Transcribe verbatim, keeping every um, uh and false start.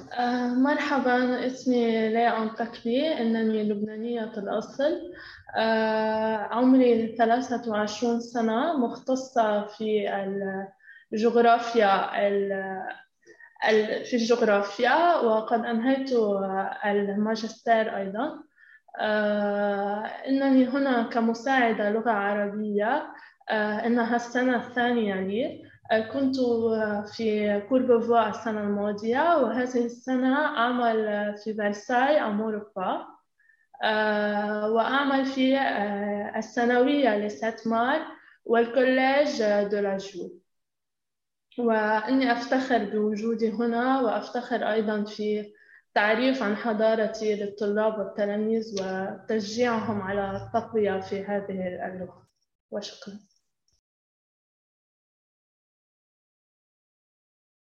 آه، مرحبا، اسمي ليا أنتكبي، إنني لبنانية الأصل. آه، عمري ثلاثة وعشرين سنة، مختصة في الجغرافيا ال- ال- في الجغرافيا، وقد أنهيت الماجستير أيضا. آه، إنني هنا كمساعدة لغة عربية. آه، إنها السنة الثانية لي. آه، كنت في كوربوفوا السنة الماضية، وهذه السنة أعمل في فرساي أمورفا. آه، وأعمل في آه، الثانوية لسات مار والكوليج دولاجو. وإني أفتخر بوجودي هنا، وأفتخر أيضا في تعريف عن حضارتي للطلاب والتلاميذ وتشجيعهم على التقوية في هذه اللغة. وشكرا.